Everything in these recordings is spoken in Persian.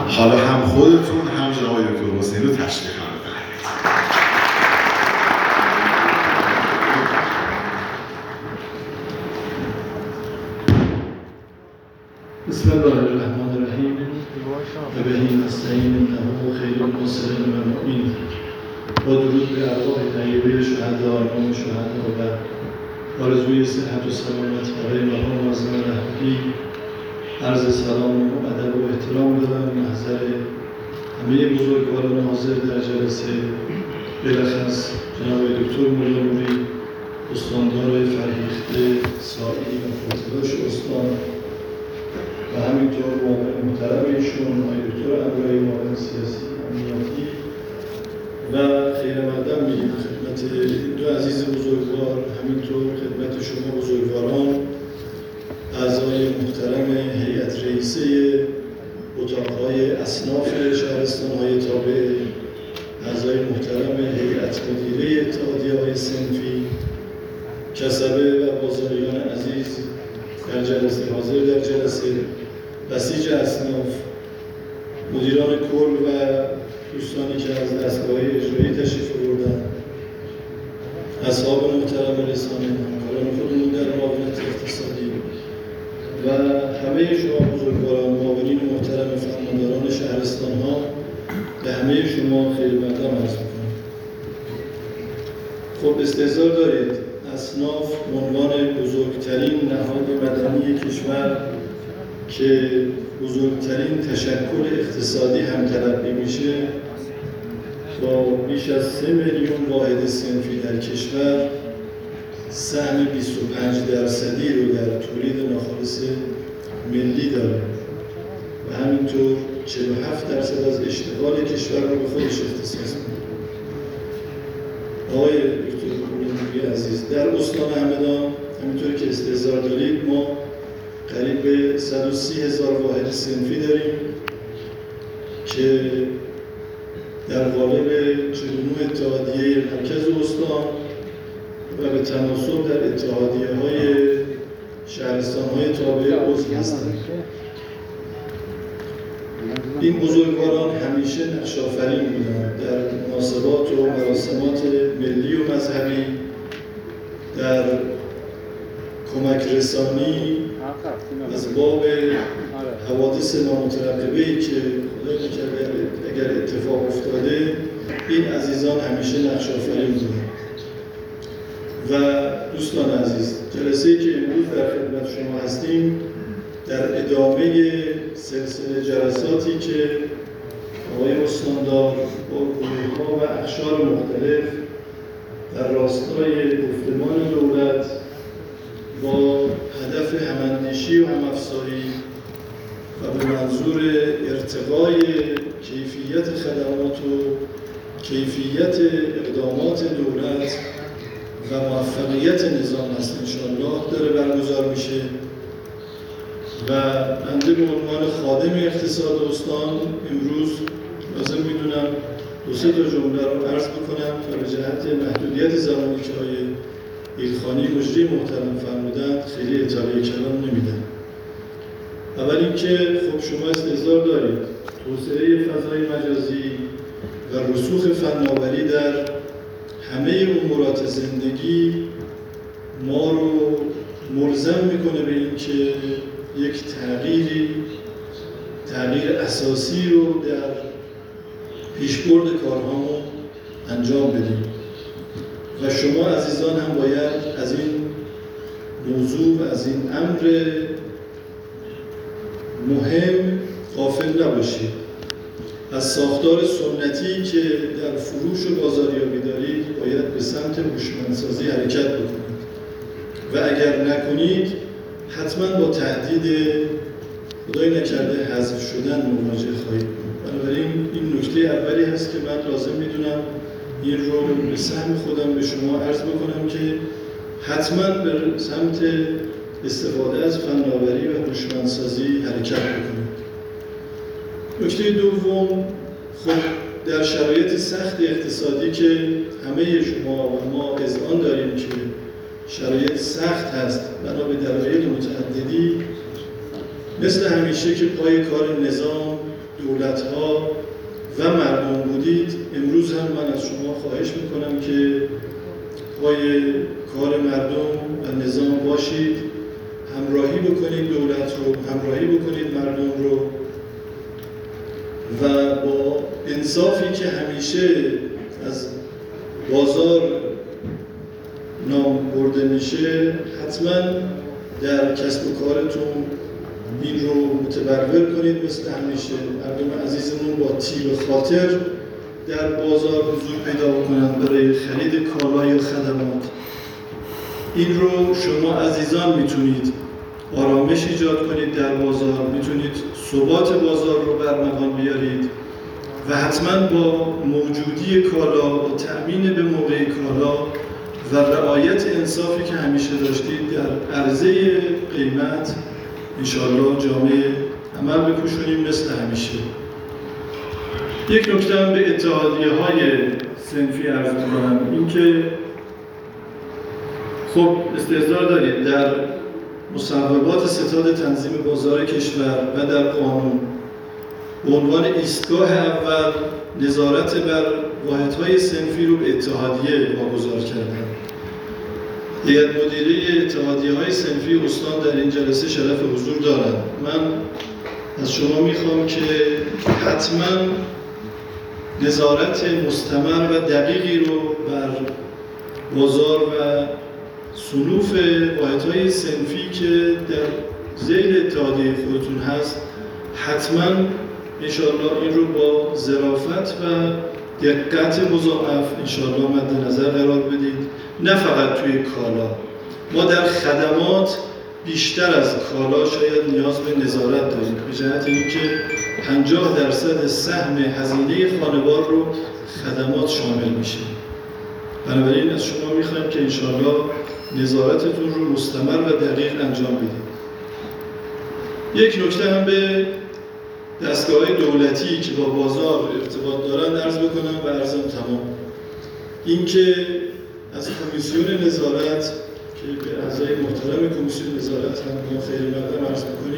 حالا هم خودتون هم جناب دکتر حسینی رو تشریف هم بفرمایید. بسم الله الرحمن الرحیم و بهی نستعین انه خیر الناصرین و المؤمنین. با درود به ارواح طیبه شهدا، امام شهدا و آرزوی صحت و سلامت برای مقام معظم رهبری عرض سلام و ادب و احترام دارم محضر همه بزرگواران حاضر در جلسه، بالاخص جناب دکتر مولا نوری، استاندار فرهیخته سائی و پرتلاش استان و همینطور معاون محترم ایشون آقای دکتر امرایی، معاون سیاسی امنیتی و خیر مقدم میگیم خدمت دو عزیز بزرگوار، همینطور خدمت شما بزرگواران، اعضای محترم هیئت رئیسه اتاقهای اصناف شهرستان‌های تابع، اعضای محترم هیئت مدیره اتحادیه‌های صنفی، کسبه و بازاریان عزیز در جلسه حاضر، در جلسه بسیج اصناف، مدیران کل و دوستانی که از دستگاه اجرایی تشریف آوردن، اصحاب محترم رسانه، همکاران خودمون در معاونت اقتصادی و همه شما بزرگواران، معاونین محترم فرمانداران شهرستان‌ها، به همه شما خیر مقدم عرض می‌کنم. خب استحضار دارید اصناف عنوان بزرگترین نهاد مدنی کشور که بزرگترین تشکل اقتصادی هم تلقی میشه، با بیش از 3 میلیون واحد صنفی در کشور سهم 25% رو در تولید ناخالص ملی داره و همینطور 47% از اشتغال کشور رو به خودش اختصاص میده. آقای دکتر مولا عزیز، در استان همدان همینطوری که استحضار دارید ما قریب به 130,000 واحد صنفی داریم که در قالب 49 اتحادیه مرکز استان و به تناسب در اتحادیه‌های شهرستان‌های تابع عضو هستند. این بزرگواران همیشه نقش‌آفرین بودند در مناسبات و مراسمات ملی و مذهبی، در کمک رسانی از باب حوادث نامترقبه‌ای که خدای نکرده اگر اتفاق افتاده، این عزیزان همیشه نقش آفرین بودند. و دوستان عزیز، جلسه‌ای که امروز در خدمت شما هستیم در ادامه سلسله جلساتی که آقای استاندار با گروه‌ها و اقشار مختلف در راستای گفتمان دولت با هدف هماندیشی و همافزایی و به منظور ارتقای کیفیت خدمات و کیفیت اقدامات دولت و موفقیت نظام است انشاءالله داره برگزار میشه و بنده به عنوان خادم اقتصاد استان امروز لازم میدونم 2-3 جمله رو عرض بکنم تا به جهت محدودیت زمانی که آقای ایلخانی مجری محترم فرمودند خیلی اطاله کلام نمیدم. اول اینکه خب شما استحضار دارید توسعه فضای مجازی و رسوخ فناوری در همه امورات زندگی ما رو ملزم میکنه به اینکه یک تغییر اساسی رو در پیشبرد کارهامون انجام بدیم و شما عزیزان هم باید از این موضوع و از این امر مهم غافل نباشید. از ساختار سنتی که در فروش و بازاریابی دارید باید به سمت هوشمندسازی حرکت بکنید و اگر نکنید حتما با تهدید خدای نکرده حذف شدن مواجه خواهید بود. بنابراین این نکته اولی هست که من لازم میدونم این رو به سهم خودم به شما عرض بکنم که حتما به سمت استفاده از فناوری و هوشمندسازی حرکت بکنید. نکته دوم، خب در شرایط سخت اقتصادی که همه شما و ما اذعان داریم که شرایط سخت هست بنا به دلایل متعددی، مثل همیشه که پای کار نظام دولت‌ها و مردم بودید، امروز هم من از شما خواهش میکنم که پای کار مردم و نظام باشید، همراهی بکنید دولت رو، همراهی بکنید مردم رو و با انصافی که همیشه از بازار نام برده میشه، حتما در کسب و کارتون این رو متبرور کنید مثل همیشه. مردم عزیزمون با تیر خاطر در بازار حضور پیدا بکنند برای خرید کالا یا خدمات. این رو شما عزیزان میتونید آرامش ایجاد کنید در بازار، میتونید ثبات بازار رو برمغان بیارید و حتما با موجودی کالا، با تأمین به موقع کالا و رعایت انصافی که همیشه داشتید در عرضه قیمت انشاءالله جامعه عمل بپوشونیم مثل همیشه. یک نکته هم به اتحادیه‌های صنفی عرض می‌کنم، این که خب استحضار دارید در مصوبات ستاد تنظیم بازار کشور و در قانون به عنوان ایستگاه اول نظارت بر واحدهای صنفی رو به اتحادیه واگذار کردن. هیئت مدیره اتحادیه‌های صنفی استان در این جلسه شرف حضور دارند. من از شما میخوام که حتما نظارت مستمر و دقیقی رو بر بازار و صنوف واحدهای صنفی که در ذیل اتحادیه خودتون هست، حتما انشاءالله این رو با ظرافت و دقت مضاعف انشاءالله مد نظر قرار بدید. نه فقط توی کالا، ما در خدمات بیشتر از کالا شاید نیاز به نظارت داریم، به جهت اینکه 50% سهم هزینه خانوار رو خدمات شامل میشه. بنابراین از شما میخوایم که انشاءالله نظارتتون رو مستمر و دقیق انجام بدید. یک نکته هم به دستگاه‌های دولتی که با بازار ارتباط دارن عرض بکنم و عرضم تمام. اینکه از کمیسیون نظارت که به اعضای محترم کمیسیون نظارت هم ما خیر مقدم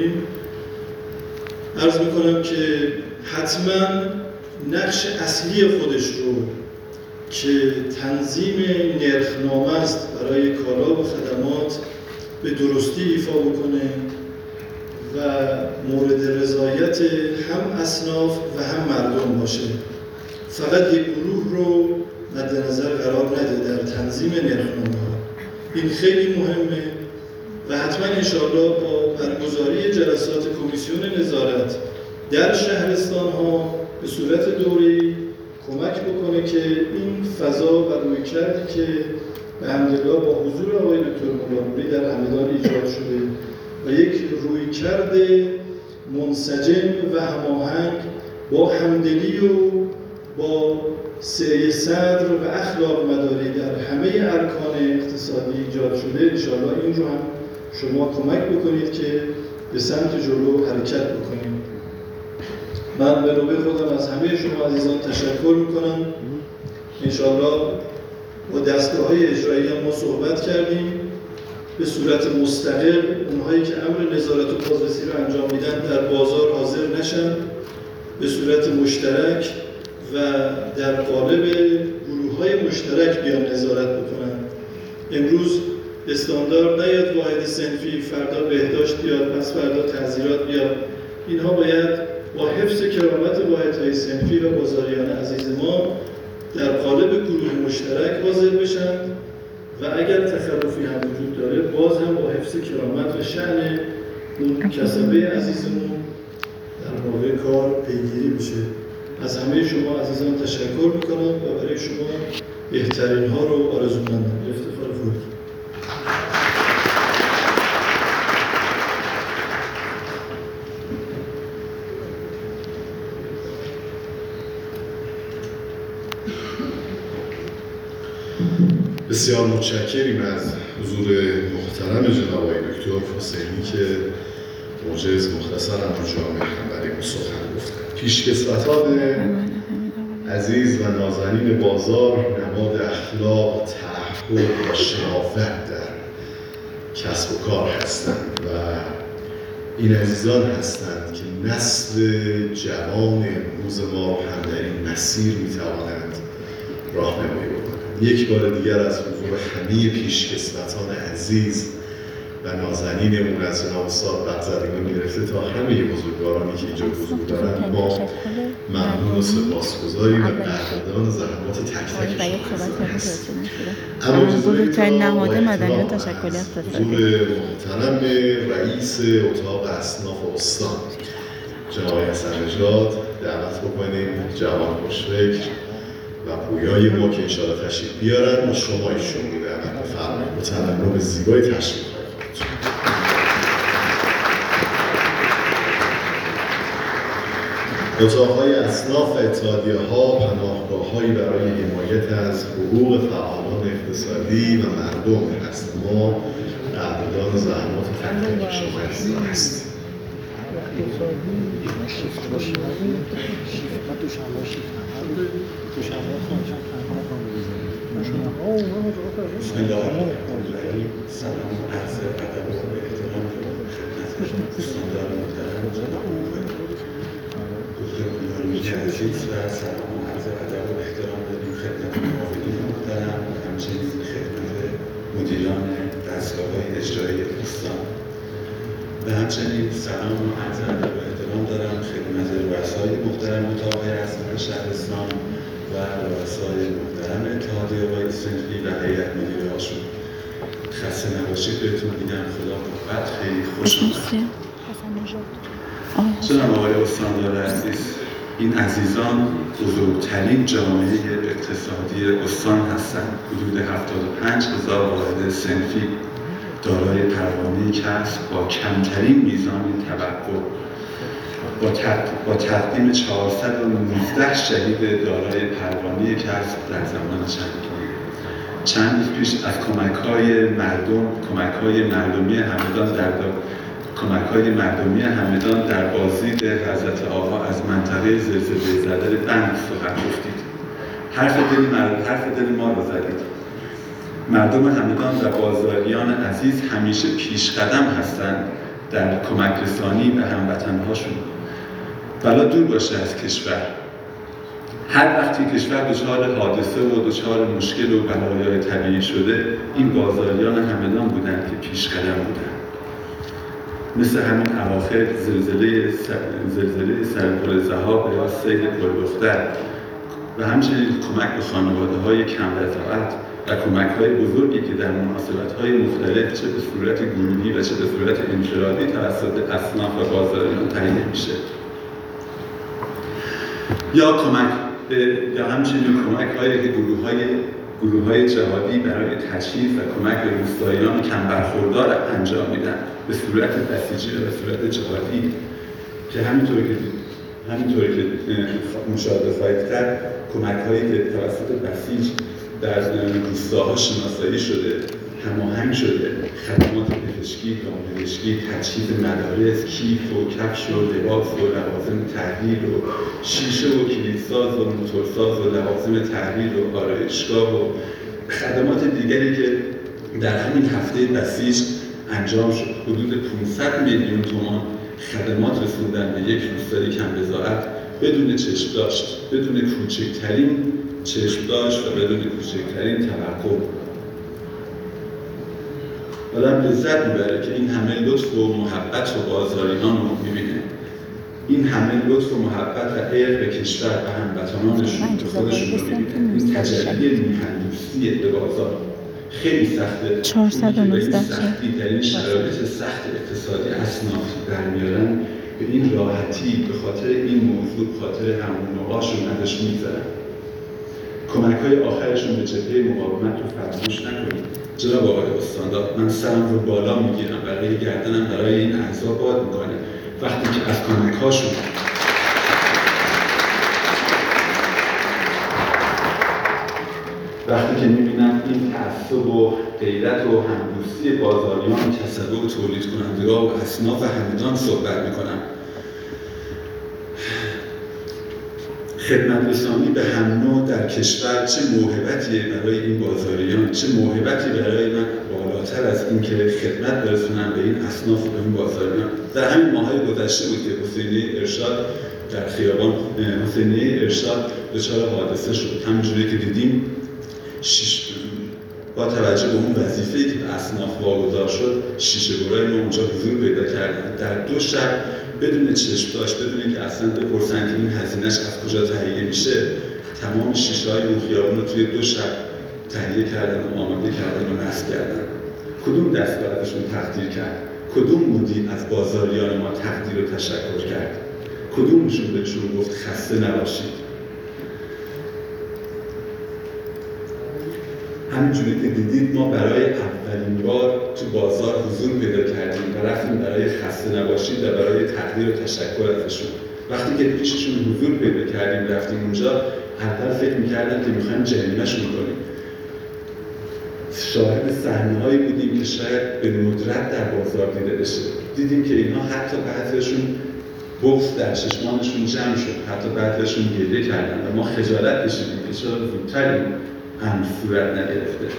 عرض میکنم که حتما نقش اصلی خودش رو که تنظیم نرخنامه است برای کالا و خدمات به درستی ایفا بکنه و مورد رضایت هم اصناف و هم مردم باشه. فقط یک گروه رو مد نظر قرار نده در تنظیم نرخنامه‌ها. این خیلی مهمه و حتما انشاءالله با برگزاری جلسات کمیسیون نظارت در شهرستان‌ها به صورت دوره‌ای کمک بکنه که این فضا و رویکردی که به حمدالله با حضور آقای دکتر مولانپوری در همدان ایجاد شده و یک رویکرد منسجم و هماهنگ با همدلی و با سعی صدر و اخلاق مداری در همه ارکان اقتصادی ایجاد شده، انشاءالله این رو هم شما کمک بکنید که به سمت جلو حرکت بکنیم. من به نوبه خودم از همه شما عزیزان تشکر میکنم. انشاءالله با دستگاه‌های اجرایی هم ما صحبت کردیم به صورت مستقل اونهایی که امر نظارت و بازرسی رو انجام میدن در بازار حاضر نشن، به صورت مشترک و در قالب گروه‌های مشترک بیان نظارت بکنن. امروز استاندارد نیاد واحد صنفی، فردا بهداشت بیاد، پس فردا تعزیرات بیاد. اینها باید با حفظ کرامت واحدهای صنفی و بازاریان عزیز ما در قالب گروه مشترک حاضر بشن و اگر تخلفی هم وجود داره باز هم با حفظ کرامت و شأن اون کسبه عزیزمون در واقع کار پیگیری بشه. از همه شما عزیزان تشکر میکنم و برای شما بهترین ها رو آرزومندم. افتخار خود. بسیار متشکریم از حضور محترم جناب آقای دکتر حسینی که موجز مختصر اما جامع هم برای ما سخن گفتند. پیشکسوتان عزیز و نازنین بازار نماد اخلاق، تعهد و شرافت در کسب و کار هستند و این عزیزان هستند که نسل جوان امروز ما هم در این مسیر میتوانند راهنمایی بکنند. یک بار دیگر از حضور همه پیشکسوتان عزیز و نازنینمون از جناب استاد بغزدیان گرفته تا همه بزرگوارانی که اینجا حضور دارند ما ممنون و سپاسگزاریم و قدردان زحمات تک تک شما هستیم. اما بزرگترین نهاد مدنی و تشکلی اقتصادی حضور محترم رئیس اتاق اصناف استان جناب حسن نژاد دعوت بکنیم جوان خوشفکر و پویای ما که انشاءالله تشریف بیارن و شما ایشون رو دعوت بفرمایید با ترنم زیبای تشریف اتاق‌های اصناف و اتحادیه‌ها پناهگاه‌هایی برای حمایت از حقوق فعالان اقتصادی و مردم هست. ما قدردان زحمات تک تک شما هستیم. بسم الله الرحمن الرحیم. سلام و عرض ادب و احترام خدمت استاندار محترم بزرگوارانی عزیز و سلام و عرض ادب و احترام داریم خدمت معاونین محترم و همچنین خدمت مدیران دستگاه‌های اجرایی استان و همچنین سلام و عرض ادب و احترام دارم خدمت رؤسای محترم اتاق اصناف شهرستان و رؤسای محترم اتحادیه‌های صنفی و هیئت مدیرهاشون. خسته نباشید بهتون میگم. خدا قوت. خیلی خوش اومدید. جناب آقای استاندار عزیز، این عزیزان بزرگترین جامعه اقتصادی استان هستند. حدود 75,000 واحد صنفی دارای پروانه کسب با کمترین میزان توقع با تقدیم 419 شهید دارای پروانه کسب در زمان چند روز پیش از کمک‌های مردمی همدان در بازدید حضرت آقا از منطقه زلزله زده بند سخن گفتید. حرف دل ما را زدید. مردم همدان و بازاریان عزیز همیشه پیشقدم هستند در کمک رسانی به هموطن‌هاشون. بلا دور باشه از کشور. هر وقتی کشور دچار حادثه و دچار مشکل و بلایای طبیعی شده، این بازاریان همدان بودند که پیشقدم بودند. مثل همین اواخر زلزله سرپل ذهاب یا سیل پل‌دختر و همچنین کمک به خانواده‌های کم رضاعت و کمک‌های بزرگی که در مناسبت‌های مختلف چه به صورت گروهی و چه به صورت انفرادی توسط اصناف و بازاریان تهیه میشه. یا همچنین کمک‌هایی که گروه‌های جهادی برای تجهیز و کمک به روستاییان کم برخوردار انجام میدن به صورت بسیجی و به صورت جهادی که همینطوری که مشاهده خواهید کرد کمک‌هایی که توسط بسیج در روستاها شناسایی شده، هماهنگ شده، خدمات پزشکی، دامپزشکی، تجهیز مدارس، کیف و کفش و لباس و لوازم تحریر و شیشه و کلیدساز و موتورساز و لوازم تحریر و آرایشگاه و خدمات دیگری که در همین هفته بسیج انجام شد. حدود 500 میلیون تومان خدمات رسوندن به یک روستای کم رضاعت بدون چشم‌داشت، بدون کوچکترین چشم‌داشت و بدون کوچکترین توقع. آدم لذت میبره که این همه لطف و محبت و بازاریان رو میبینه. این همه لطف و محبت و عشق به کشور و هموطنانشون به خودشون رو میبینه. این تجلی میهندوستی به بازار خیلی سخته. 419 سختی در این شرایط سخت اقتصادی اصناف برمیارن به این راحتی به خاطر این موضوع، به خاطر همون نوعاشون ازش میگذرن. کمک‌های آخرشون به جبهه مقاومت رو فراموش نکنید. جناب آقای استاندار، من سرم رو بالا میگیرم، برای گردنم برای این اعضا باد میکنه وقتی که از کمک‌هاشون وقتی که میبینم این تعصب و غیرت و همدوستی بازاریان، کسبه و تولید کنندگان و اصناف همدان صحبت میکنم. خدمت‌رسانی به هم نوع در کشور چه موهبتیه برای این بازاریان، چه موهبتی برای من بالاتر از این که خدمت برسونم به این اصناف و به این بازاریان. در همین ماه‌های گذشته بود که حسینیه ارشاد در خیابان حسینیه ارشاد دچار حادثه شد. همینجوری که دیدیم با توجه به اون وظیفه‌ای که به اصناف واگذار شد، شیشه برای ما اونجا حضور پیدا کردن. در 2 شب بدون چشم داشت، بدون که اصلا بپرسن که این هزینه‌اش از کجا تهیه میشه، تمام شیشه‌های اون خیابون رو توی 2 شب تهیه کردن و آماده کردن و نصب کردن. کدوم دست برایشون تقدیر کرد؟ کدوم مدیر از بازاریان ما تقدیر و تشکر کرد؟ کدومشون بهشون گفت خسته نباشید؟ همینجوری که دیدید ما برای اولین بار تو بازار حضور پیدا کردیم و رفتیم برای خسته نباشید و برای تقدیر و تشکر ازشون. وقتی که پیششون حضور پیدا کردیم رفتیم اونجا، اول فکر می‌کردن که می‌خوایم جریمه‌شون کنیم. شاهد صحنه‌هایی بودیم که شاید به ندرت در بازار دیده بشه. دیدیم که اینها حتی بعضیشون بغض در چشمانشون جمع شد، حتی بعضیشون گریه کردن و ما خجالت کشیدیم که چرا زودتر این امر صورت نگرفته.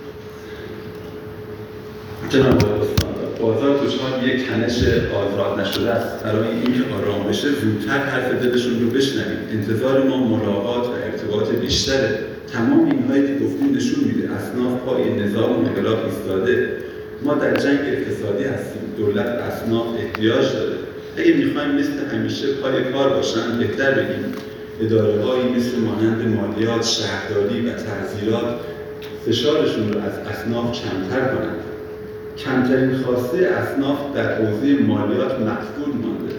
جناب بازار دچار یک تنش آزاد نشده است. برای اینکه آرام بشه زودتر حرف دلشون رو بشنوید. انتظار ما ملاقات و ارتباط بیشتره. تمام اینهایی که گفتیم نشون میده اصناف پای نظام و انقلاب ایستاده. ما در جنگ اقتصادی هستیم. دولت اصناف احتیاج داره. اگه میخوایم مثل همیشه پای کار باشن، بهتر بگیم اداره‌هایی مثل مانند مالیات، شهرداری و تعزیرات فشارشون رو از اصناف کمتر کنند. کمترین خواسته اصناف در حوزه مالیات مفقود مانده.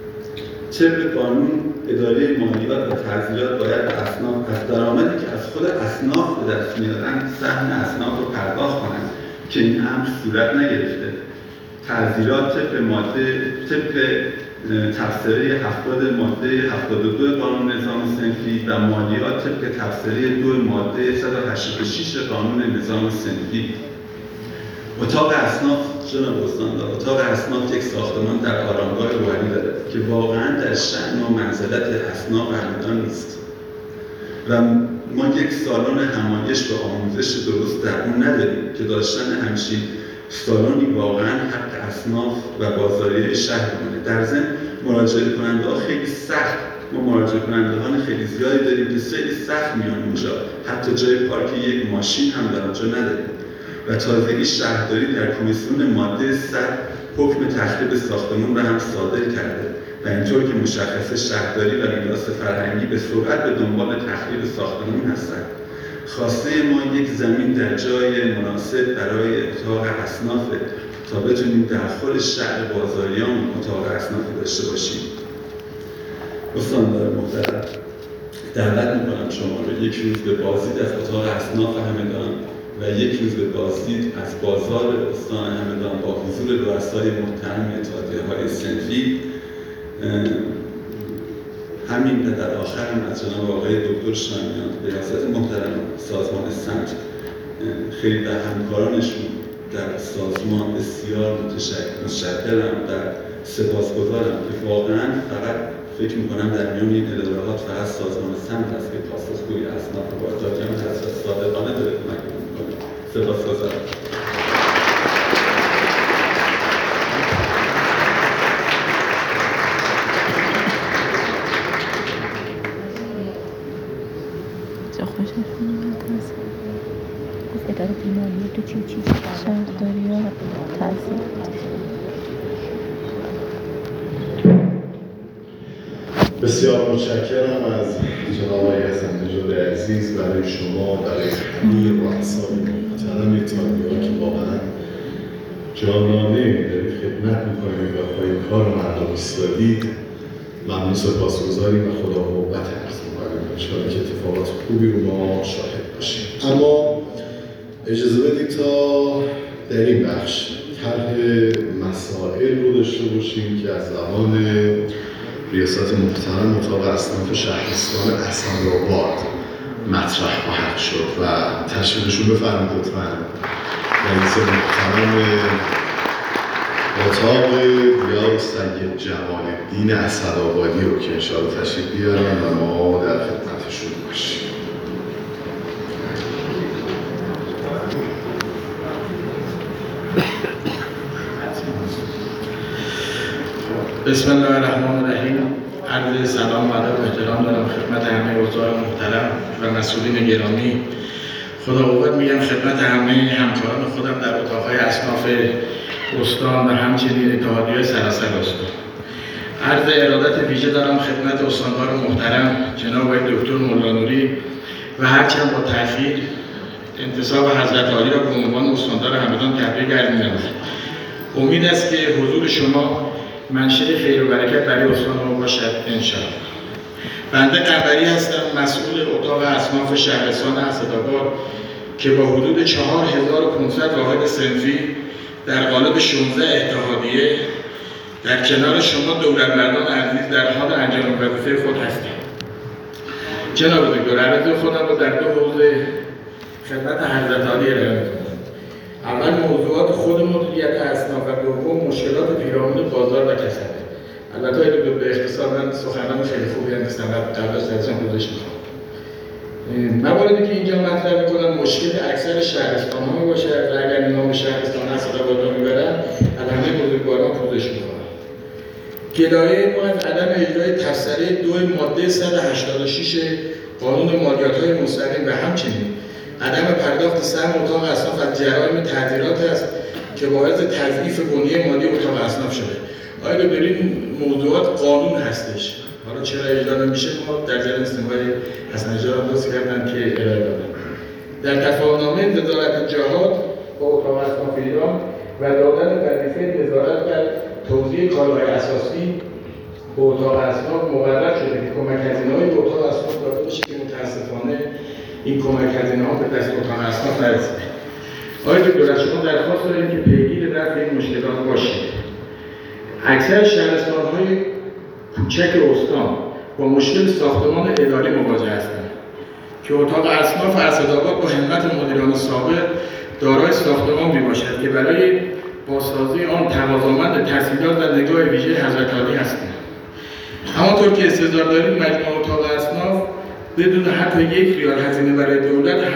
طبق قانون اداره مالیات و تعزیرات باید به اصناف از درآمدی که از خود اصناف به دست میارن سهم اصناف رو پرداخت کنند که این امر صورت نگرفته. تعزیرات طبق تفسیری 70 ماده 72 قانون نظام صنفی و مالیات طبق تفسیری 2 ماده 186 قانون نظام صنفی. اتاق اصناف جناب استاندار، اتاق اصناف یک ساختمان در آرامگاه روحانی داره که واقعا در شأن و منزلت اصناف همدان نیست و ما یک سالن همایش و آموزش درست در اون نداریم که داشتن همچین سالنی واقعا حق اصناف و بازاریای شهرمونه. در ضمن مراجعه کننده ها خیلی سخت، ما مراجعه کنندگان خیلی زیادی داریم که خیلی سخت میان اونجا، حتی جای پارک یک ماشین هم در اونجا نداریم و تازگی شهرداری در کمیسیون ماده 100 حکم تخریب ساختمان را هم صادر کرده و اینطور که مشخصه شهرداری و میراث فرهنگی به سرعت به دنبال تخریب ساختمان هستند. خواسته ما یک زمین در جای مناسب برای اتاق اصناف تا بتونیم در خود شهر بازاریان اتاق اصناف داشته باشیم. استاندار محترم، دعوت میکنم شما رو یک روز به بازدید از اتاق اصناف همدان و یک روز به بازدید از بازار استان همدان با حضور رؤسای محترم اتحادیه‌های صنفی. همین و در آخر هم از جناب آقای دکتر شامیان ریاست محترم سازمان سمت خیلی در همکارانشون در سازمان بسیار متشکرم و سپاسگزارم که واقعا فقط فکر میکنم در میان این ادارات فقط سازمان سمت است که پاسخگوی اصناف و بازاریان هست و صادقانه داره کمک میکنه. سپاسگزارم. اداره مالیات و چیزی شهرداری ها تحصیل. بسیار متشکرم از جناب آقای حسن نژاد عزیز برای شما، برای همه رؤسای محترم اتحادیه‌ها که واقعا جانانه دارید خدمت می‌کنید و پای کار مردم ایستادید. ممنون، سپاسگزاریم و خدا قوت عرض می‌کنیم انشاءالله که اتفاقات خوبی رو ما شاهد باشیم. اما اجازه بدید تا در این بخش طرح مسائل رو داشته باشیم که از زبان ریاست محترم اتاق اصناف شهرستان اسدآباد مطرح خواهد شد و تشریفشون بفرمایید لطفاً. رئیس محترم اتاق دیار سید جمال الدین اسدآبادی رو که انشاءالله تشریف بیارن و ما در خدمتشون باشیم. بسم الله الرحمن الرحیم. عرض سلام و ادب و احترام دارم خدمت همه حضار محترم و مسئولین گرامی. خدا قوت میگم خدمت همه همکاران خودم در اتاقهای اصناف استان و همچنین اتحادیه سراسر استان. عرض ارادت ویژه دارم خدمت استاندار محترم جناب آقای دکتر ملانوری و هرچند با تأخیر انتصاب حضرت عالی را به عنوان استاندار همدان تبریک عرض می‌نمایم. امید است که حضور شما منشأ خیر و برکت برای استان ما باشد انشاءالله. بنده قنبری هستم، مسئول اتاق اصناف شهرستان اسدآباد که با حدود 4500 واحد صنفی در قالب 16 اتحادیه در کنار شما دولتمردان عزیز در حال انجام وظیفه خود هستیم. جناب دکتر، عرض خودم رو در دو حوزه خدمت حضرت عالی ارائه می‌کنم. اول موضوعات خود مدیریت اصناف و دوم مشکلات پیرامون بازار و کسبه. البته اگه به اختصار من سخنرانی خیلی خوبی نیستم و قبل از تقسیم گذاشت می‌خوام. مواردی که اینجا مطرح می‌کنم مشکل اکثر شهرستان‌ها باشه و اگر نام شهرستان اسدآباد رو میبرن علامه بزرگواران پوزش می‌کنن. گلایه ما از عدم اجرای تفسیر 2 ماده 186 قانون مالیات‌های مستقیم و همچنین عدم پرداخت سهم اتاق اصناف از جرایم تعزیرات است که باعث تضعیف بنیه مالی اتاق اصناف شده. آیا دکتر این موضوعات قانون هستش؟ حالا چرا اجرا نمیشه؟ ما در جریان استمرار حسن نژاد هم درست کردن که ارائه دادن. در تفاهمنامه وزارت جهاد با اتاق اصناف ایران و دادن وظیفه نظارت بر توزیع کالاهای اساسی به اتاق اصناف مقرر شده که کمک هزینه‌های به اتاق اصناف داده بشه که متاسفانه این کمک هزینه‌ها به دست اتاق اصناف نرسیده. آقای دکتر از شما درخواست داریم که پیگیر رفع این مشکلات باشید. اکثر شهرستان‌های کوچک استان با مشکل ساختمان اداری مواجه هستند که اتاق اصناف اسدآباد با همت مدیران سابق دارای ساختمانی باشد که برای بازسازی آن تقاضامند تسهیلات و نگاه ویژه حضرت عالی هستند. همانطور که استحضار داریم مجموعه اتاق اصناف بدون حتی 1 ریال هزینه برای دولت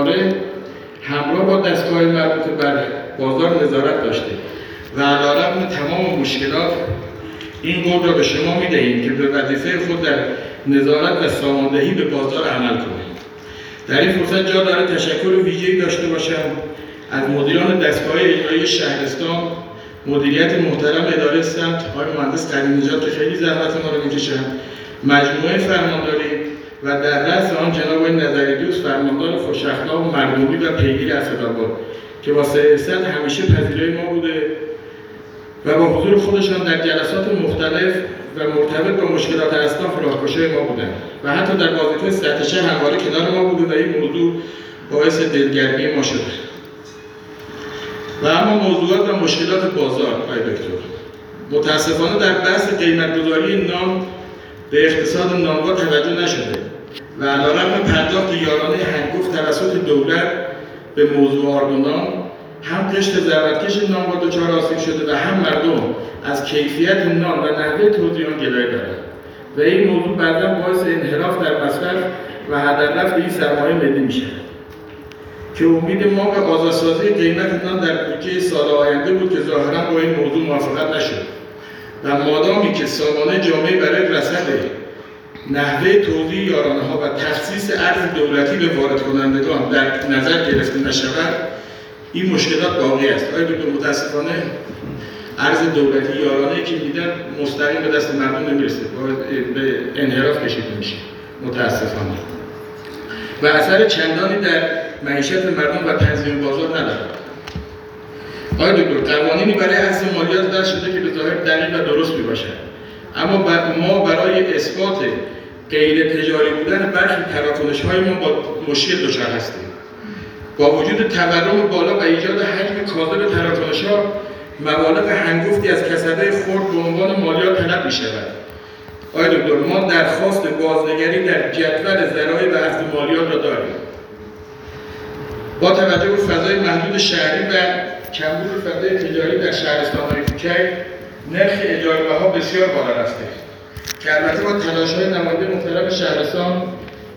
همراه با دستگاه مربوط بر بازار نظارت داشته و علیرغم تمام مشکلات این قول را به شما می‌دهیم که به وظیفه خود در نظارت و ساماندهی به بازار عمل کنید. در این فرصت جا دارد تشکر ویژه‌ای داشته باشم از مدیران دستگاه اجرایی شهرستان، مدیریت محترم اداره سمت آقای مهندس غنی نژاد که خیلی زحمت ما رو می‌کشند، مجموعه فرمانداری و در رأس آن جناب آقای نظری دوست فرماندار خوش‌اخلاق و مردمی و پیگیر اسدآباد که با سیاست همیشه پذیرای ما بوده و با حضور خودشان در جلسات مختلف و مرتبط با مشکلات اصناف راهگشای ما بودند و حتی در وظیفه سطح شهر همواره کنار ما بوده و این موضوع باعث دلگرمی ما شده. و اما موضوعات و مشکلات بازار آقای دکتر، متاسفانه در بحث قیمت‌گذاری نان به اقتصاد نانوا توجه نشده و علیرغم پرداخت یارانه هنگفت توسط دولت به موضوع آردونان هم قشر زحمتکش نانوا دچار آسیب شده و هم مردم از کیفیت نان و نحوه توزیع آن گلایه دارند و این موضوع بعضا باعث انحراف در مصرف و هدر رفت این سرمایه ملی میشه که امید ما به آزادسازی قیمت نان در بودجه سال آینده بود که ظاهرا با این موضوع موافقت نشد و مادامی که سامانه جامعه برای رصد نحوه توزیع یارانه‌ها و تخصیص ارز دولتی به وارد کنندگان در نظر گرفته نشود این مشکلات باقی است. آیا دکتر متاسفانه ارز دولتی یارانه‌ای که میدن مستقیم به دست مردم نمیرسه، به انحراف کشیده میشه متاسفانه و اثر چندانی در معیشت مردم و تنظیم بازار ندارد. آیا دکتر قوانینی برای حفظ مالیات وضع شده که به ظاهر دقیق و درست میباشد، اما ما برای اثبات غیر تجاری بودن برخی تراکنش‌های ما با مشکل دچار هستیم. با وجود تورم بالا و ایجاد حجم کاذب تراکنش‌ها مبالغ هنگفتی از کسبه خرد به عنوان مالیات طلب می‌شود. آقای دکتر ما درخواست بازنگری در جدول ذرایع و اخذ مالیات را داریم. با توجه به فضای محدود شهری و کمبود فضای تجاری در شهرستان‌های کوچک نرخ اجاره‌ها بسیار بالا رفته که البته با تلاش‌های نماینده محترم شهرستان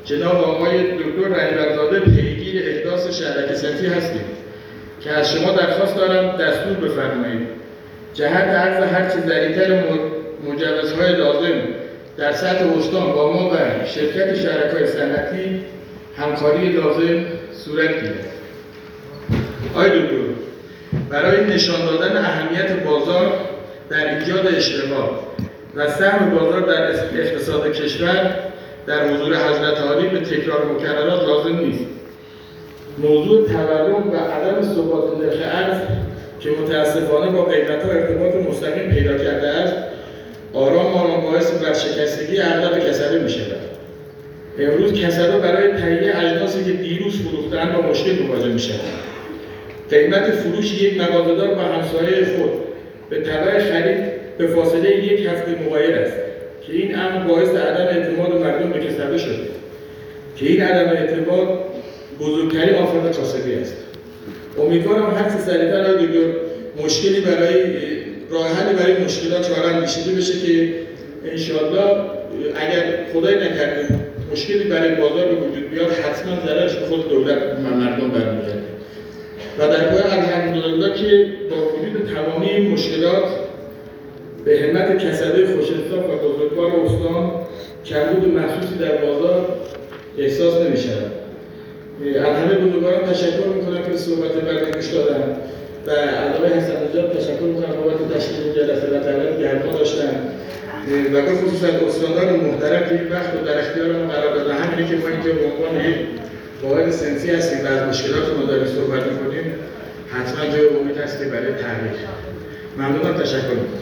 جناب آقای دکتر رنجبرزاده پیگیر احداث شهرک صنفی هستیم که از شما درخواست دارم دستور بفرمایید جهت عرض هرچه سریعتر مجوزهای لازم در سطح استان با ما و شرکت شرکای صنعتی همکاری لازم صورت گیرد. آقای دکتر، برای نشان دادن اهمیت بازار در ایجاد اشتغال و سهم بازار در اقتصاد کشور در حضور حضرت عالی به تکرار مکررات لازم نیست. موضوع تورم و عدم ثبات نرخ ارز که متاسفانه با قیمت‌ها ارتباط مستقیم پیدا کرده است، آرام باعث ورشکستگی اغلب کسبه می‌شود. امروز کسبه برای تهیه اجناسی که دیروز فروختند با مشکل مواجه می‌شوند. قیمت فروش یک مغازه‌دار با همسایه خود به تبع خرید به فاصله یک هفته مغایر است که این امر باعث عدم اعتماد مردم به کسبه شده که این عدم اعتماد بزرگترین آفت کاسبی است. امیدوارم هر چه سریعتر مشکلی برای راه حلی برای مشکلات چاره اندیشیده بشه که انشاءالله اگر خدای نکرده مشکلی برای بازار به وجود بیاد حتما ضررش به خود دولت و مردم برمیگرده. و در پایان الحمدلله که با وجود تمامی این مشکلات به همت کسبه خوش‌انصاف و بزرگوار استان کمبود محسوسی در بازار احساس نمی‌شود. از همه بزرگواران تشکر می‌کنم که صحبت من گوش دادن و آقای حسن نژاد تشکر می‌کنم بابت تشکیل جلسه و طلب گرما داشتن و به خصوص از استادان محترم که این وقت رو در اختیار ما قرار دادن. همینی که ما اینجا به عنوان یک واحد صنفی هستیم و از مشکلات ما داریم صحبت می‌کنیم، حتما جای امید هست که برای تغییر. ممنونم، تشکر می‌کنم.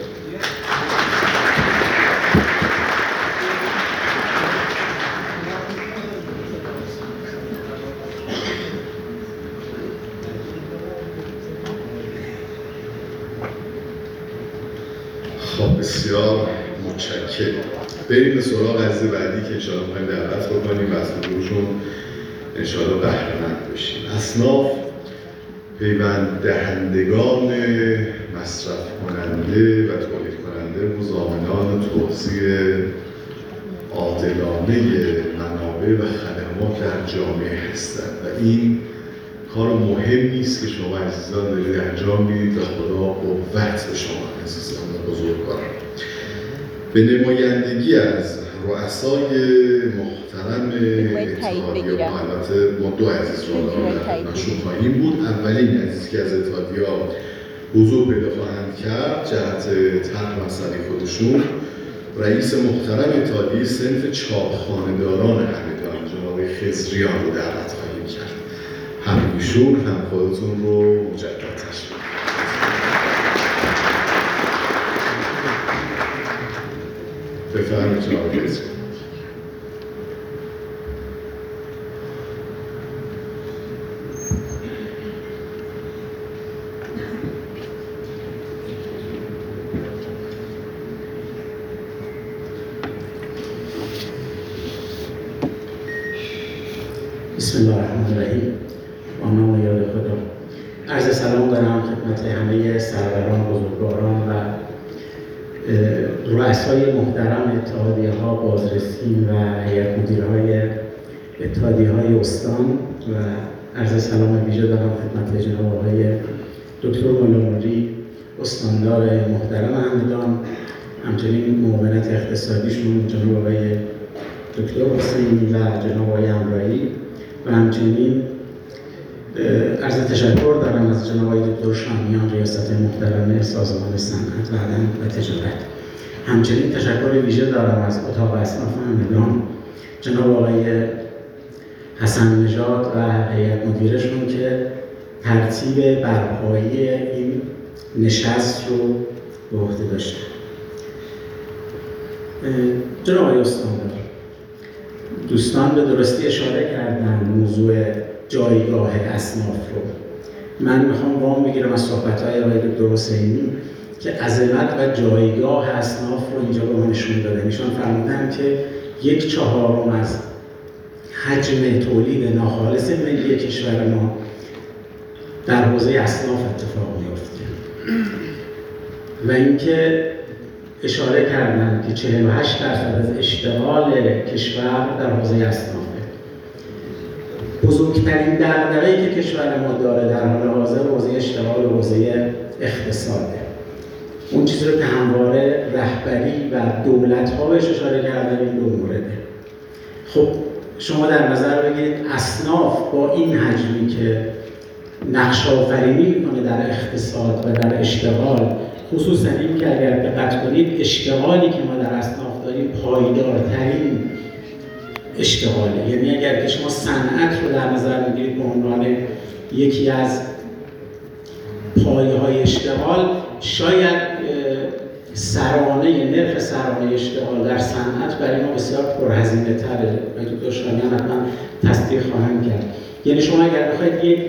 خب بسیار متشکرم. بریم به سراغ عزیز بعدی که انشاءالله می‌خوایم دعوت بکنیم و از حضورشون انشاءالله بهره‌مند بشیم. اصناف پیوند دهندگان مصرف کننده و تولید کننده مضامنان توزیع عادلانه منابع و خدمات در جامعه هستند و این کار مهمی است که شما عزیزان دارید انجام میدید و خدا قوت به شما عزیزان و بزرگواران. به نمایندگی از رؤسای محترم اتحادیه، البته ما دو عزیز را مشروع خواهیم بود. اولین عزیز که از اتحادیه حضور پیدا خواهند کرد جهت طرح مسئله خودشون رئیس محترم اتحادیه صنف چاپخانه‌داران همدان جناب خضریان رو دعوت خواهیم کرد. هم ایشون هم خودتون رو مجدد تشکر. بفرمایید جناب خضریان. بسم الله الرحمن الرحیم. با نام یاد خدا. عرض سلام دارم خدمت همه سروران، بزرگواران و رؤسای محترم اتحادیه ها، بازرسین و هیئت مدیرهای اتحادیه های استان و عرض سلام ویژه دارم خدمت جناب آقای دکتر مولانوری استاندار محترم همدان، همچنین معاونت اقتصادیشون جناب آقای دکتر حسینی و جناب آقای امرایی و همچنین عرض تشکر دارم از جناب آقای دکتر شامیان ریاست محترم سازمان صنعت و عدم و تجارت. همچنین تشکر ویژه دارم از اتاق اصناف همدان جناب آقای حسن نژاد و هیئت مدیرشون که ترتیب برپایی این نشست رو به عهده داشتن. جناب آقای استاندار، دوستان به درستی اشاره کردن موضوع جایگاه اصناف رو. من میخوام وام بگیرم از صحبت‌های آقای دکتر حسینی که عظمت و جایگاه اصناف رو اینجا به ما نشون داده. ایشان فرمودن که 1/4 از حجم تولید ناخالص ملی کشور ما در حوزه اصناف اتفاق میفته و اینکه اشاره کردن که 48% از اشتغال کشور در حوزه اصنافه. بزرگترین دغدغه‌ای که کشور ما داره در حال حاضر حوزه اشتغال و حوزه اقتصاده. اون چیزی رو که همواره رهبری و دولت‌ها بهش اشاره کردن این دو مورده. خب شما در نظر بگیرید اصناف با این حجمی که نقش آفرینی میکنه در اقتصاد و در اشتغال، خصوصا این که اگر دقت کنید اشتغالی که ما در اصناف داریم پایدارترین اشتغاله. یعنی اگر که شما صنعت رو در نظر میگیرید به عنوان یکی از پایه‌های اشتغال، شاید نرخ سرانه اشتغال در صنعت برای ما بسیار پرهزینه تره و دکتر شامیان حتما تصدیق خواهند کرد. یعنی شما اگر بخواید یک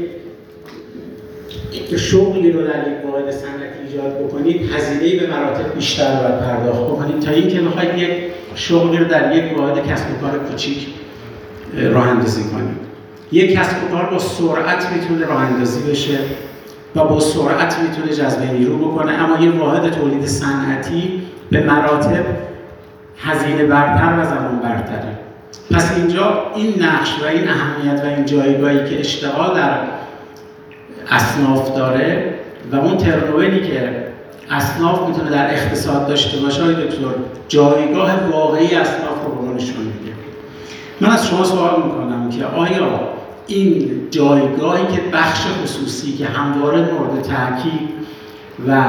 شغلی رو در یک واحد صنعتی ایجاد بکنید، هزینه‌ای به مراتب بیشتر باید پرداخت بکنید تا اینکه بخواید یک شغلی رو در یک واحد کسب و کار کوچیک راه اندازی کنید. یک کسب و کار با سرعت میتونه راه اندازی بشه و با سرعت میتونه جذب نیرو بکنه، اما یک واحد تولید صنعتی به مراتب هزینه برتر و زمان برتره. پس اینجا این نقش و این اهمیت و این جایگاهی که اشتغال در اصناف داره و اون ترنولی که اصناف میتونه در اقتصاد داشته باشه، دکتر جایگاه واقعی اصناف رو به ما نشون میده. من از شما سوال میکنم که آیا این جایگاهی که بخش خصوصی که همواره مورد تاکید و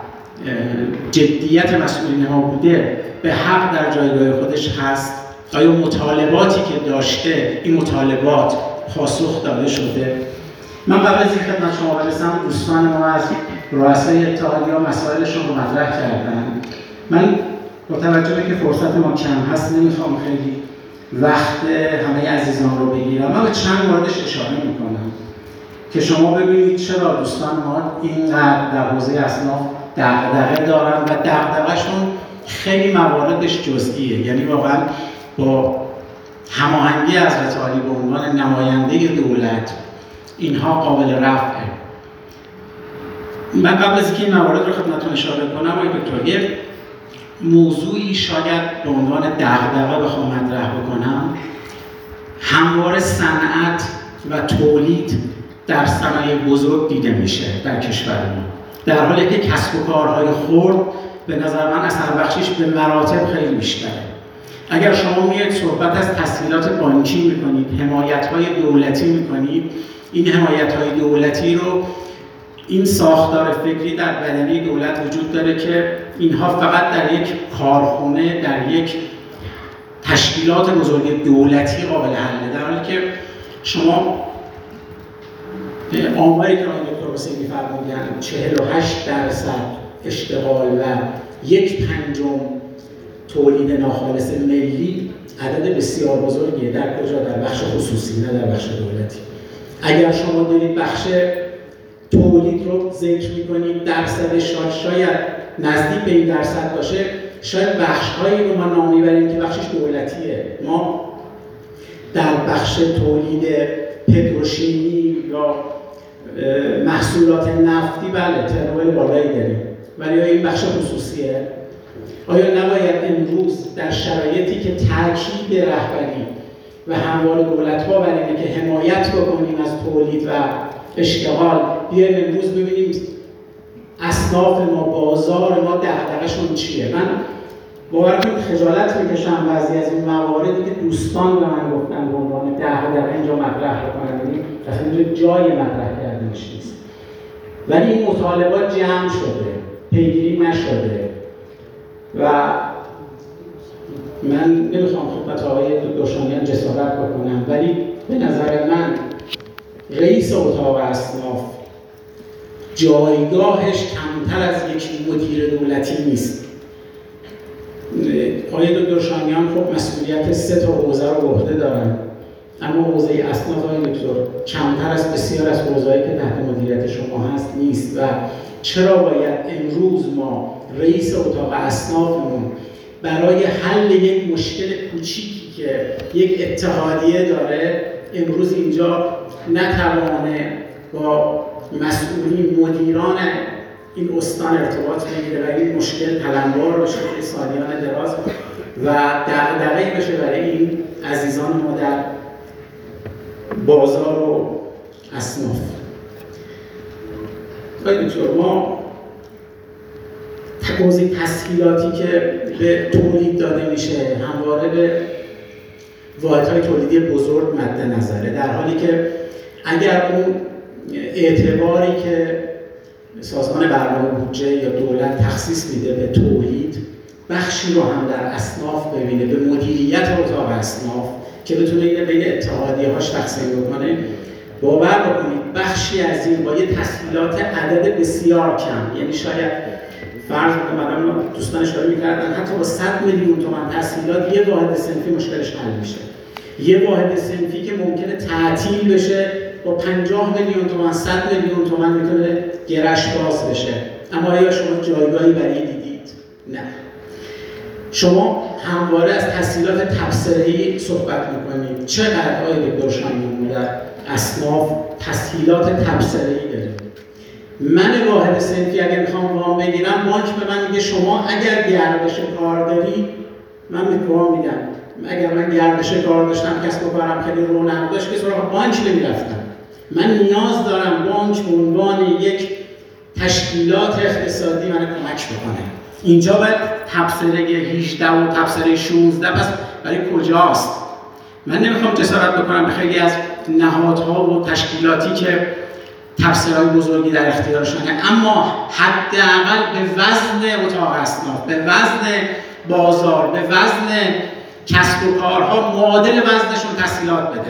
جدیت مسئولین ما بوده به حق در جایگاه خودش هست؟ آیا مطالباتی که داشته این مطالبات پاسخ داده شده؟ من قبل از این خدمت شما برسم دوستان ما از رؤسای اتحادیه مسائلشون رو مطرح کردن. من با توجه به که فرصت ما کم هست نمیخوام خیلی وقت همه عزیزان رو بگیرم. من به چند موردش اشاره میکنم که شما ببینید چرا دوستان ما اینقدر در حوزه اصناف دغدغه دارن و دغدغه‌شون خیلی مواردش جزئیه. یعنی واقعا با هماهنگی حضرت عالی به عنوان نماینده دولت اینها قابل رفعه. من قبل از اینکه این موارد رو خدمتتون اشاره کنم آقای دکتر، یه موضوعی شاید به عنوان دغدغه بخوام مطرح بکنم، همواره صنعت و تولید در صنایع بزرگ دیده میشه در کشور ما، در حالی که کسب و کارهای خرد به نظر من اثر بخشیش به مراتب خیلی بیشتره. اگر شما میاد صحبت از تسهیلات بانکی میکنید، حمایت‌های دولتی میکنید، این حمایت‌های دولتی رو این ساختار فکری در بدنه دولت وجود داره که اینها فقط در یک کارخونه، در یک تشکیلات بزرگ دولتی قابل حله، در حالی که شما آماری که آقای دکتر حسینی فرمودن 48% اشتغال و 1/5 تولید ناخالص ملی عدد بسیار بزرگیه. در کجا؟ در بخش خصوصی، نه در بخش دولتی. اگر شما دارید بخش تولید رو ذکر می‌کنید، درصدش شاید نزدیک به این درصد باشه، شاید بخش‌هایی رو ما نام می‌بریم که بخشش دولتیه. ما در بخش تولید پتروشیمی یا محصولات نفتی بله ترنول بالایی داریم، ولی این بخش خصوصیه. آیا نباید امروز در شرایطی که تاکید رهبری و همواره دولت‌ها بر اینه که حمایت بکنیم از تولید و اشتغال، بیایم امروز ببینیم اصناف ما، بازار ما دغدغه‌شون چیه؟ من باور کنید خجالت میکشم بعضی از این مواردی که دوستان به من گفتن به عنوان دغدغه اینجا مطرح بکنم، یعنی اصلا اینجا جای مطرح کردنش نیست. ولی این مطالبات جمع شده، پیگیری نشده و من نمیخوام خدمت آقای دکتر شامیان جسارت بکنم، ولی به نظر من رئیس اتاق اصناف جایگاهش کمتر از یک مدیر دولتی نیست. آقای دکتر شامیان خب مسئولیت 3 حوزه رو به عهده دارن، اما حوزه اصناف آقای دکتر کمتر از بسیار از حوزه‌ای که تحت مدیریت شما هست نیست. و چرا باید امروز ما رئیس اتاق اصنافمون برای حل یک مشکل کوچیکی که یک اتحادیه داره امروز اینجا نتوانه با مسئولین مدیران این استان ارتباط بگیره و این مشکل تلمبار بشه که سالیان دراز و دغدغه‌ای بشه برای این عزیزان ما در بازار و اصناف. آقای دکتر، ما حوزه تسهیلاتی که به تولید داده میشه همواره به واحدهای تولیدی بزرگ مد نظره، در حالی که اگر اون اعتباری که سازمان برنامه بودجه یا دولت تخصیص میده به تولید، بخشی رو هم در اصناف ببینه، به مدیریت اتاق اصناف که بتونه اینو بین اتحادیه‌هاش تقسیم بکنه، باور بکنید بخشی از این با یه تسهیلات عدد بسیار کم، یعنی شاید فرض کنم دوستان اشاره می‌کردن حتی با 100 میلیون تومان تسهیلات یه واحد صنفی مشکلش حل میشه. یه واحد صنفی که ممکنه تعطیل بشه با 50 میلیون تومان 100 میلیون تومان میتونه گرش باز بشه. اما آیا شما جایگاهی برای دیدید؟ نه. شما همواره از تسهیلات تبصره‌ای صحبت می‌کنید. چقدر آقای دکتر شاهین در اصناف تسهیلات تبصره‌ای دارید؟ من واحد صنفی اگر میخوام وام بگیرم، بانک به من میگه شما اگر گردش کار داری، من وام میدم. اگر من گردش کار داشتم، کسب و کارم خیلی رونق داشت، که سراغ بانک نمیرفتم. من نیاز دارم بانک به عنوان یک تشکیلات اقتصادی من کمک بکنه. اینجا باید تبصره 18 و تبصره 16 پس برای کجاست؟ من نمیخوام جسارت بکنم به خیلی از نهادها و تشکیلاتی که تبصره‌های بزرگی در اختیارشونه، اما حداقل به وزن اتاق اصناف، به وزن بازار، به وزن کسب و کارها معادل وزنشون تسهیلات بده.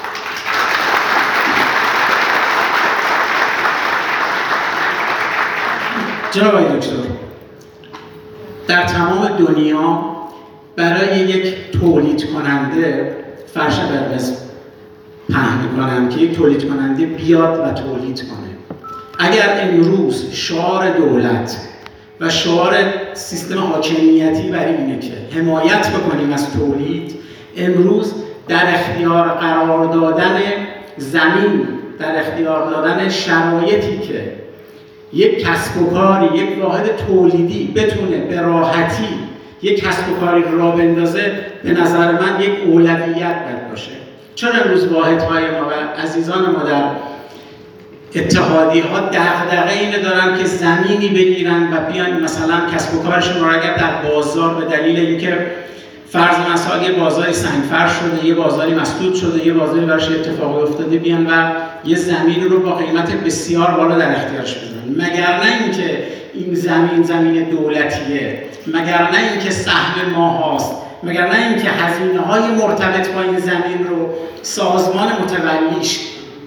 جناب آقای دکتر، در تمام دنیا برای یک تولید کننده فرش قرمز پهن می‌کنن که یک تولید کننده بیاد و تولید کنه. اگر امروز شعار دولت و شعار سیستم حاکمیتی برای اینه که حمایت بکنیم از تولید، امروز در اختیار قرار دادن زمین، در اختیار دادن شرایطی که یک کسب و کاری، یک واحد تولیدی بتونه به راحتی یک کسب و کاری را بندازه، به نظر من یک اولویت باید باشه. چرا امروز واحدهای ما و عزیزان ما در اتحادیه‌ها دغدغه اینه دارن که زمینی بگیرن و بیان مثلا کسب و کارشون رو اگر در بازار به دلیل اینکه فرض مثال یه بازاری سنگفرش شده، یه بازاری مسدود شده، یه بازاری براش اتفاقی افتاده، بیان و یه زمین رو با قیمت بسیار بالا در اختیارش بذارن. مگر نه اینکه این زمین دولتیه، مگر نه اینکه سهم ما هاست، مگر نه اینکه هزینه‌های مرتبط با این زمین رو سازمان متولیش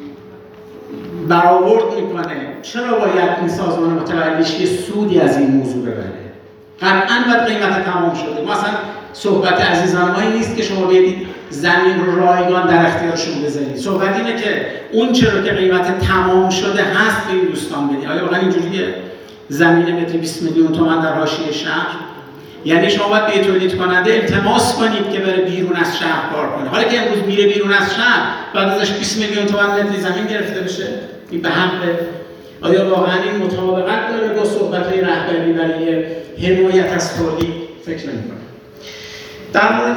برآورد میکنه، چرا باید این سازمان متولیش یه سودی از این موضوع ببره؟ قطعاً باید قیمت تمام شده. ما اصلا صحبت عزیزان ما این نیست که شما بیایید زمین رو رایگان در اختیارشون بذارید. صحبت اینه که اون چرا که قیمت تمام شده هست به این دوستان بدید. آیا واقعا اینجوریه؟ زمین متر 20 میلیون تومان در حاشیه شهر؟ یعنی شما باید به تولید کننده التماس کنید که بره بیرون از شهر کار کنه. حالا که امروز میره بیرون از شهر، بعد ازش 20 میلیون تومان متر زمین گرفته بشه، این به حقه؟ آیا واقعا این مطابقت داره با صحبت‌های رهبری برای حمایت از تولید؟ فکر نمی‌کنم. در مورد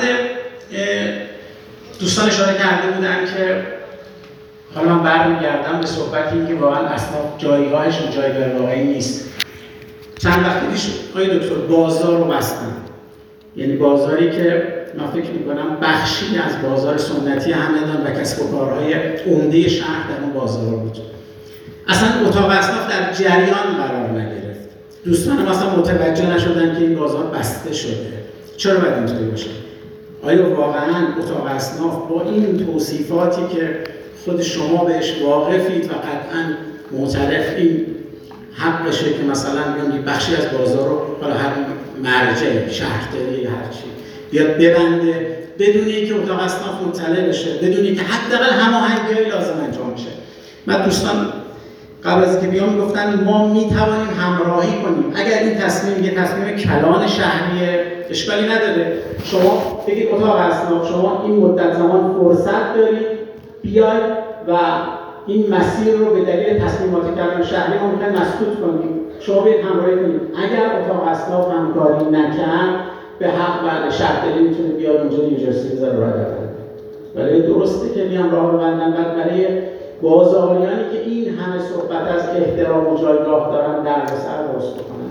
دوستان اشاره کرده بودن که حالا من برمیگردم به صحبتی که واقعا اصناف جایگاهشون جایگاه واقعی نیست. چند وقت پیش آقای دکتر بازار رو بستن، یعنی بازاری که من فکر می‌کنم بخشی از بازار سنتی همدان و کسب و کارهای عمده شهر در اون بازار بود. اصلا اتاق اصناف در جریان قرار نگرفت. دوستان ما اصلا متوجه نشدن که این بازار بسته شده. چرا باید اینطوری باشه؟ آیا واقعاً اتاق اصناف با این توصیفاتی که خود شما بهش واقفید و قطعاً معترف این حق بشه که مثلا بیان بخشی از بازار رو حالا هر مرجع شهرداری یا هر چی بیاد ببنده بدون اینکه اتاق اصناف مطلع بشه، بدون اینکه حداقل هماهنگی‌های لازم انجام بشه؟ من دوستان قبل از اینکه بیام گفتن ما میتوانیم همراهی کنیم. اگر این تصمیم یه تصمیم کلان شهریه، اشکالی نداره. شما بگید اتاق اصناف شما این مدت زمان فرصت دارید بیاید و این مسیر رو به دلیل تصمیمات کلان شهری ممکن مسدود کنید. شما بیاید همراهی کنید. اگر اتاق اصناف همکاری نکرد، به حق بعد شهرداری میتونه بیاد اونجا نیوجرسی بذاره راه دادن. ولی درسته که بیان راه ببندن برای بازاریانی که این همه صحبت از احترام و جایگاه دارن دردسر درست بکنن.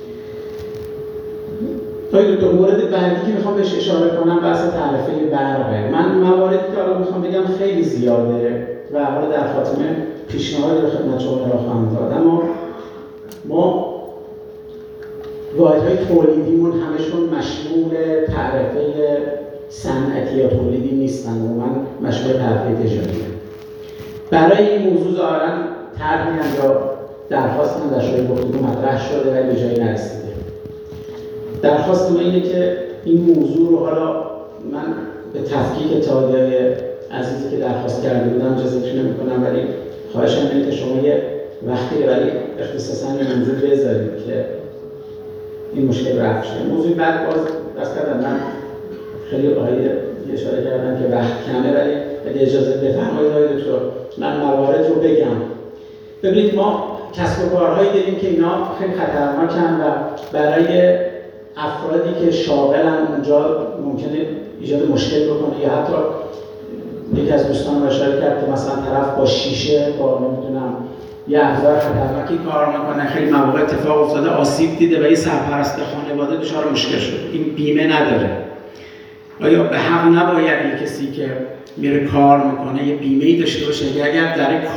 تا دو مورد بعدی که میخوام بهش اشاره کنم بحث تعرفه برقه. من مواردی که حالا میخوام بگم خیلی زیاده و حالا در خاتمه پیشنهادی رو خدمت شما ارائه خواهم داد، اما ما واحدهای تولیدیمون همشون مشمول تعرفه صنعتی یا تولیدی نیستن و من مشمول تعرفه تجاری. برای این موضوع ظاهراً طرحی یا درخواست من در شورای گفتگو مطرح شده ولی به جایی نرسیده. درخواست من اینه که این موضوع رو حالا من به تفکیک اتحادیه‌های عزیزی که درخواست کرده بودم جزوش نمی‌کنم، ولی خواهشم اینه که شما یه وقتی ولی اختصاصاً این موضوع بذارید که این مشکل رفع شه. موضوع بعد باز دست کردم، من خیلی اشاره کردم که وقت کمه، ولی اگه اجازه بفرمایید آقای دکتر من موارد رو بگم. ببینید ما کسب و کارهایی داریم که اینا خیلی خطرناکن و برای افرادی که شاغلن اونجا ممکنه ایجاد مشکل بکنه، یا حتی یکی از دوستان اشاره کرد که مثلا طرف با شیشه با نمیدونم یه ابزار خطرناکی کار میکنه، خیلی مواقع اتفاق افتاده آسیب دیده و یه سرپرست خانواده دچار مشکل شده. این بیمه نداره. آیا به حق نباید کسی که میره کار میکنه یه بیمه‌ای داشته باشه که اگر در